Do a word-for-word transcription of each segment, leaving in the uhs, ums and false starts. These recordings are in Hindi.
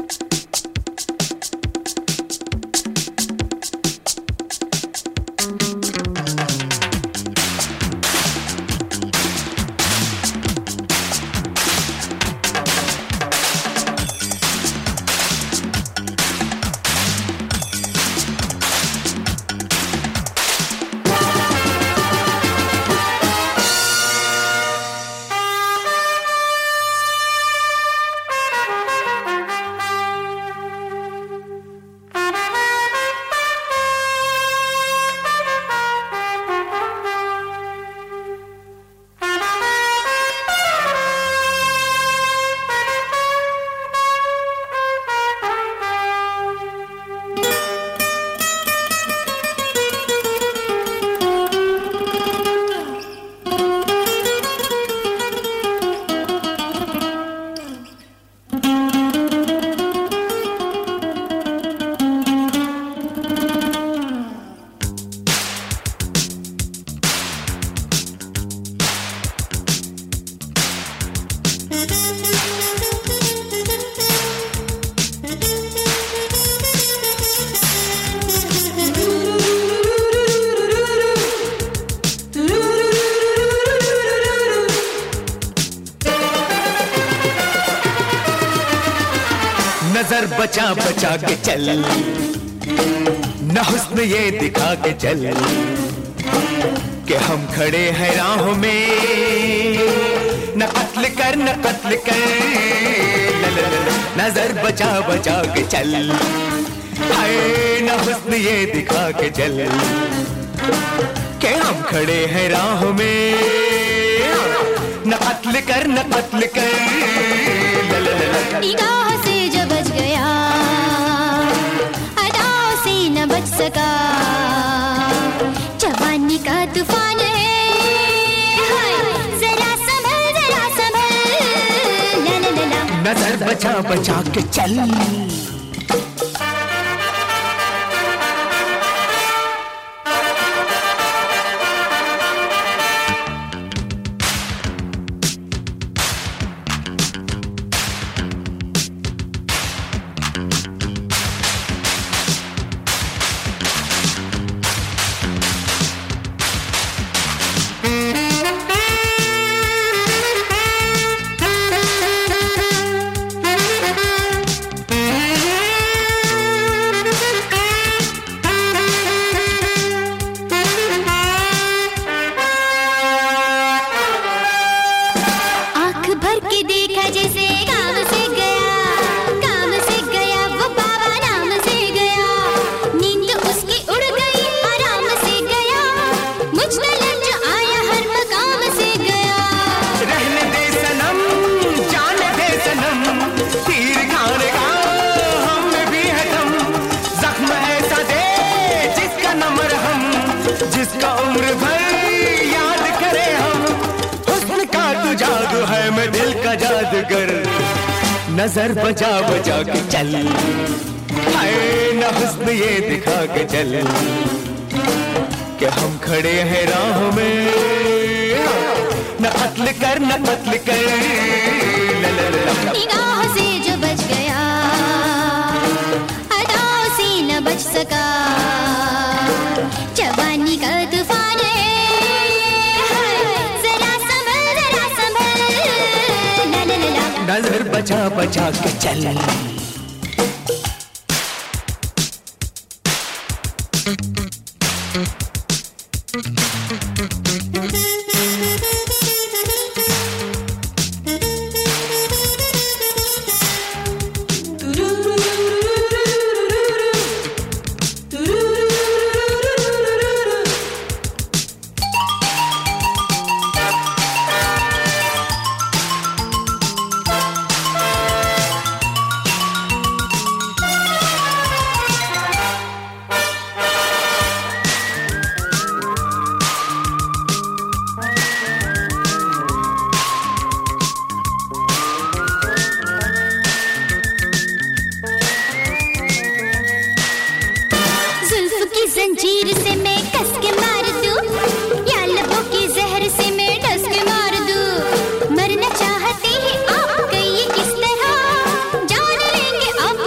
नजर बचा बचा के चल, न हुस्न ये दिखा के चल कि हम खड़े हैं राहों में, न कत्ल कर न कत्ल कर। नजर बचा बचा के चल, हाय न हुस्न ये दिखा के चल कि हम खड़े हैं राहों में, न कत्ल कर न कत्ल कर। निगाह से जो बच गया अदाओं से न बच सका, जवानी का तूफान है जरा संभल जरा संभल। ला ला ला ला। नजर बचा बचा के चल। जिसका उम्र भर याद करे हम, हुस्न का तू जादू है मैं दिल का जादूगर। नजर बचा बचा के चल, हाय न हुस्न ये दिखा के चल कि हम खड़े हैं राहों में, न कत्ल कर न कत्ल कर। निगाह से जो बच गया अदाओं से न बच सका, जवानी का तूफान है जरा संभल जरा संभल। ला ला ला ला। नजर बचा बचा के चल। जंजीर से मैं कस के मार दूं, या लबों की जहर से मैं डस के मार दूं। मरना चाहते हैं आप कहिए किस तरह, जान लेंगे अब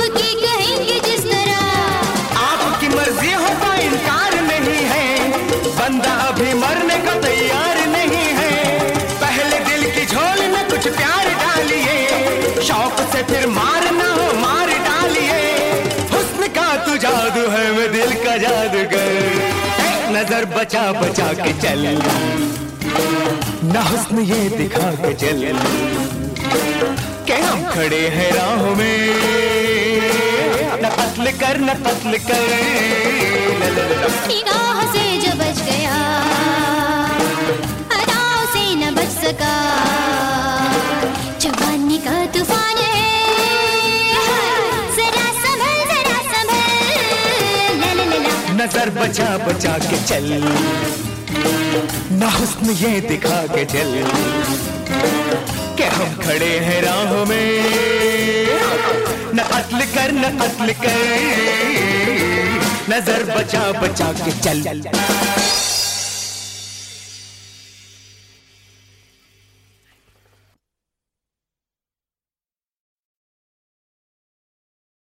शौक से फिर मारना हो मार डालिए, हुस्न का तू जादू है मैं दिल का जादूगर। नजर बचा बचा के चल, ना हुस्न ये दिखा के चल के हम खड़े हैं राहों में, न कत्ल कर न कत्ल कर। निगाह से जो बच गया अदाओं से न बच सका, जवानी का तूफान है जरा संभल जरा संभल। ला ला ला ला। नजर बचा बचा के चल, ना हुस्न ये दिखा के चल के हम खड़े हैं राहों में, न कत्ल कर न कत्ल कर। नजर बचा बचा के चल।